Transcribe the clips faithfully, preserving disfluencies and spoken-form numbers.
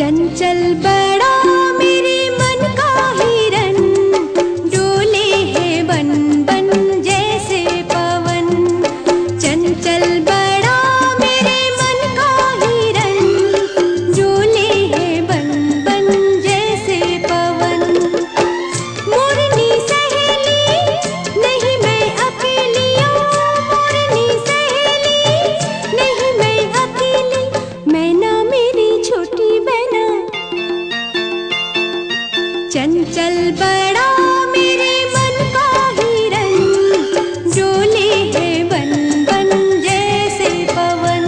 चंचल बड़ा मेरे मन का हिरन, डोले है बन बन जैसे पवन। चंचल बड़ा मेरे मन का हिरन, डोले है बन बन जैसे पवन। मोरनी सहेली नहीं मैं अकेली, मोरनी सहेली नहीं मैं अकेली, मैना मेरी छोटी बहना। चंचल बड़ा मेरे मन का हिरन, डोले है बन बन जैसे पवन।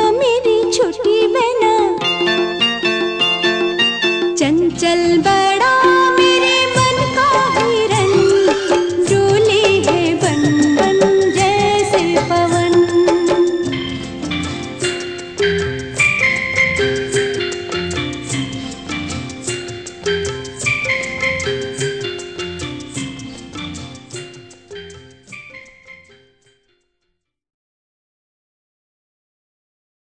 चंचल बड़ा